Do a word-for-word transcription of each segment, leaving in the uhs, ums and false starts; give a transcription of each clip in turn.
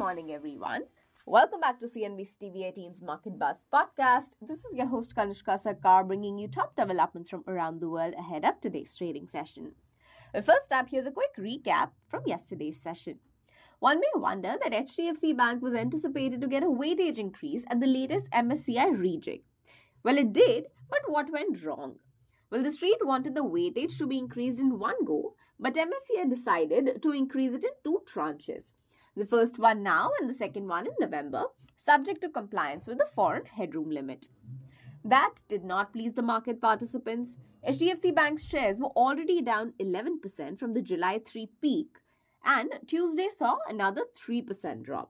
morning, everyone. Welcome back to C N B C T V eighteen's Market Buzz podcast. This is your host Kanishka Sarkar bringing you top developments from around the world ahead of today's trading session. But first up, here's a quick recap from yesterday's session. One may wonder that H D F C Bank was anticipated to get a weightage increase at the latest M S C I rejig. Well, it did, but what went wrong? Well, the street wanted the weightage to be increased in one go, but M S C I decided to increase it in two tranches. The first one now and the second one in November, subject to compliance with the foreign headroom limit. That did not please the market participants. H D F C Bank's shares were already down eleven percent from the July third peak, and Tuesday saw another three percent drop.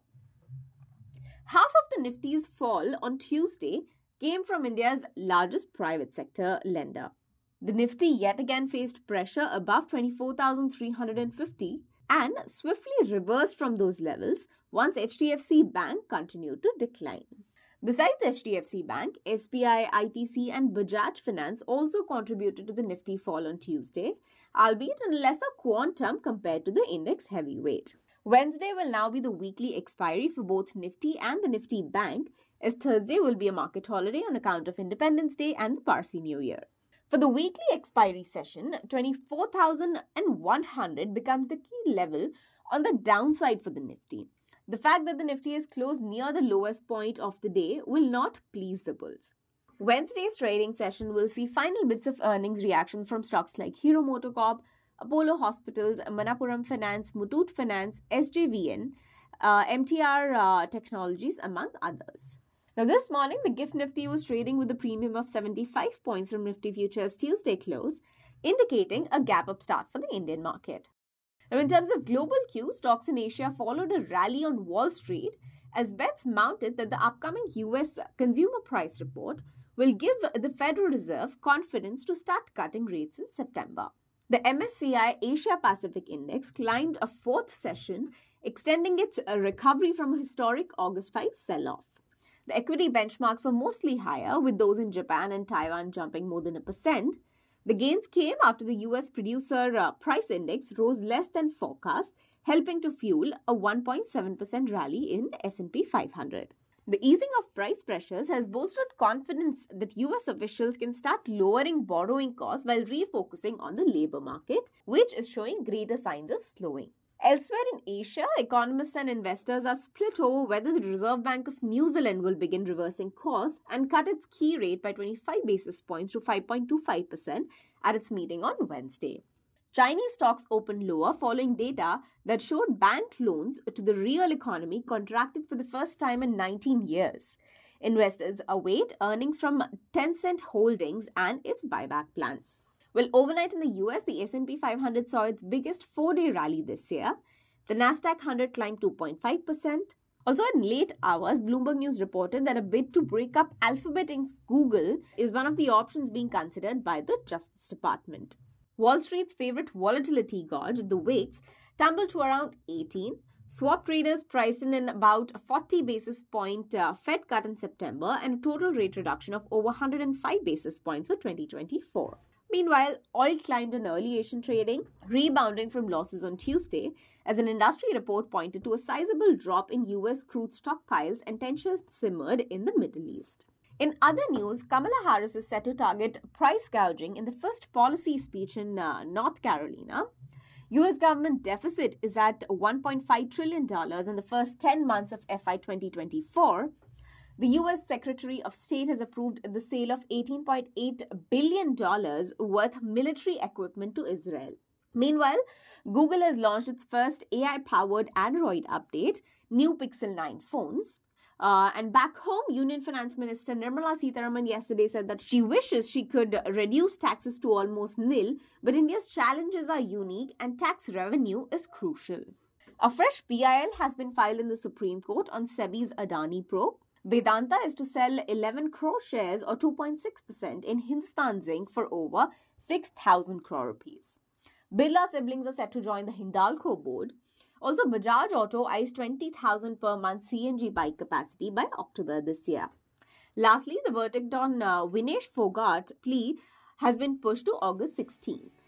Half of the Nifty's fall on Tuesday came from India's largest private sector lender. The Nifty yet again faced pressure above twenty-four thousand three hundred fifty and swiftly reversed from those levels once H D F C Bank continued to decline. Besides H D F C Bank, S B I, I T C and Bajaj Finance also contributed to the Nifty fall on Tuesday, albeit in a lesser quantum compared to the index heavyweight. Wednesday will now be the weekly expiry for both Nifty and the Nifty Bank, as Thursday will be a market holiday on account of Independence Day and the Parsi New Year. For the weekly expiry session, twenty-four thousand one hundred becomes the key level on the downside for the Nifty. The fact that the Nifty is closed near the lowest point of the day will not please the bulls. Wednesday's trading session will see final bits of earnings reactions from stocks like Hero MotoCorp, Apollo Hospitals, Manappuram Finance, Muthoot Finance, S J V N, uh, M T R uh, Technologies, among others. Now, this morning, the GIFT Nifty was trading with a premium of seventy-five points from Nifty Futures Tuesday close, indicating a gap-up start for the Indian market. Now, in terms of global cues, stocks in Asia followed a rally on Wall Street as bets mounted that the upcoming U S consumer price report will give the Federal Reserve confidence to start cutting rates in September. The M S C I Asia Pacific Index climbed a fourth session, extending its recovery from a historic August fifth sell-off. The equity benchmarks were mostly higher, with those in Japan and Taiwan jumping more than a percent. The gains came after the U S producer uh, price index rose less than forecast, helping to fuel a one point seven percent rally in S and P five hundred. The easing of price pressures has bolstered confidence that U S officials can start lowering borrowing costs while refocusing on the labor market, which is showing greater signs of slowing. Elsewhere in Asia, economists and investors are split over whether the Reserve Bank of New Zealand will begin reversing course and cut its key rate by twenty-five basis points to five point two five percent at its meeting on Wednesday. Chinese stocks opened lower following data that showed bank loans to the real economy contracted for the first time in nineteen years. Investors await earnings from Tencent Holdings and its buyback plans. Well, overnight in the U S, the S and P five hundred saw its biggest four-day rally this year. The Nasdaq one hundred climbed two point five percent. Also, in late hours, Bloomberg News reported that a bid to break up Alphabet Incorporated's Google is one of the options being considered by the Justice Department. Wall Street's favorite volatility gauge, the V I X, tumbled to around eighteen. Swap traders priced in an about forty basis point uh, Fed cut in September and a total rate reduction of over one hundred five basis points for twenty twenty-four. Meanwhile, oil climbed in early Asian trading, rebounding from losses on Tuesday as an industry report pointed to a sizable drop in U S crude stockpiles and tensions simmered in the Middle East. In other news, Kamala Harris is set to target price gouging in the first policy speech in uh, North Carolina. U S government deficit is at one point five trillion dollars in the first ten months of F Y twenty twenty-four. The U S Secretary of State has approved the sale of eighteen point eight billion dollars worth military equipment to Israel. Meanwhile, Google has launched its first A I-powered Android update, new Pixel nine phones. Uh, and back home, Union Finance Minister Nirmala Sitharaman yesterday said that she wishes she could reduce taxes to almost nil, but India's challenges are unique and tax revenue is crucial. A fresh P I L has been filed in the Supreme Court on SEBI's Adani probe. Vedanta is to sell eleven crore shares or two point six percent in Hindustan Zinc for over six thousand crore rupees. Birla siblings are set to join the Hindalco board. Also, Bajaj Auto eyes twenty thousand per month C N G bike capacity by October this year. Lastly, the verdict on uh, Vinesh Fogart plea has been pushed to August sixteenth.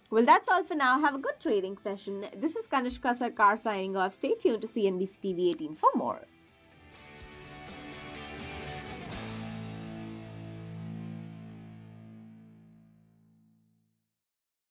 Well, that's all for now. Have a good trading session. This is Kanishka Sarkar signing off. Stay tuned to C N B C T V eighteen for more.